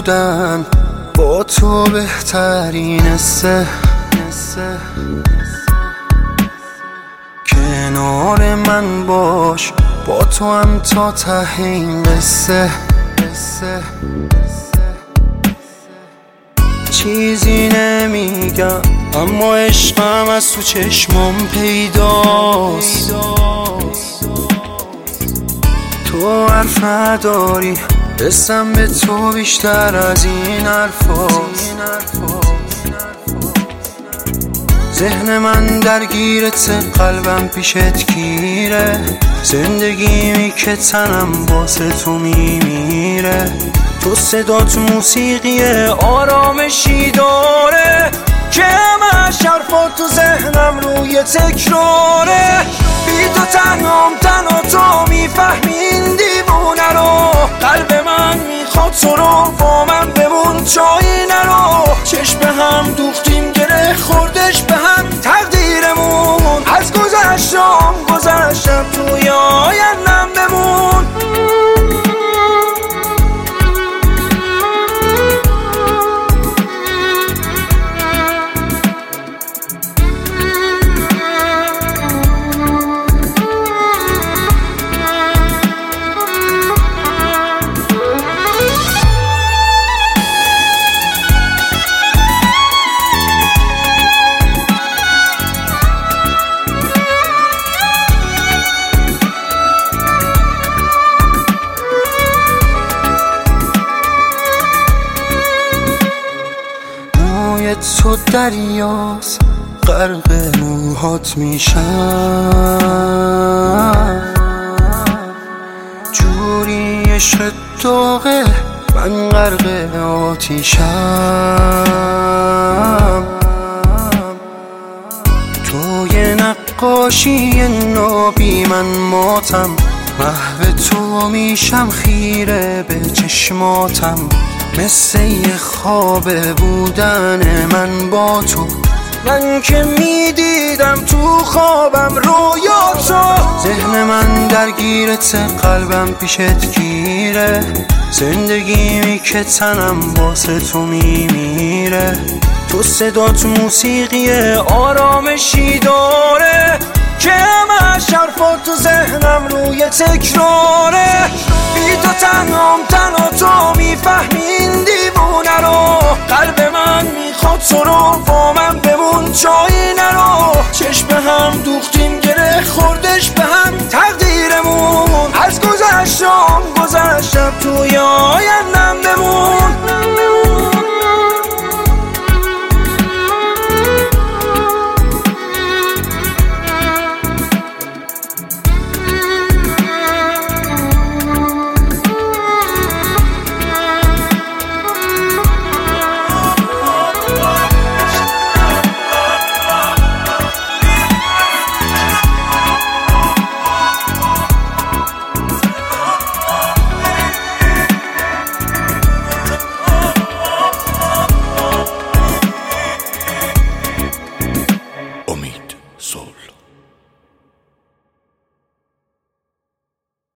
بودن با تو بهترین قصه. کنار من باش با تو هم تا ته این قصه. چیزی نمیگم اما عشقم از تو چشمام پیداست. تو حرف نداری حسم به تو بیشتر از این حرفاست. ذهن من درگیرت قلبم پیشت گیره. زندگیمی که تنم واسه تو میمیره. تو صدات موسیقی آرامشی داره که همش حرفات تو ذهنم روی تکراره. بی تو تنها تو میفهمی این دیوونه رو. قلب من میخواد تو رو با من بمون جایی نرو. چشم به هم دوختیم گره خوردش به هم تقدیرمون. از گذشتم توی آیندم بمون. تو دریاست غرق موهات میشم. جوری عشق داغه من غرق آتیشم. توی نقاشی نابی من ماتم. محو تو میشم خیره به چشماتم. مثل یه خواب بودن من با تو. من که میدیدم تو خوابم رویاتو. ذهن من درگیرت قلبم پیشت گیره. زندگیمی که تنم واسه تو میمیره. تو صدات موسیقی آرامشی داره که همش حرفات تو ذهنم روی تکراره. بی تو تنها تو میفهمی این دیوونه رو. قلب من میخواد تو رو با من بمون جایی نرو. چشم به هم دوختیم گره خوردش به هم تقدیرمون. از گذشتم توی آینده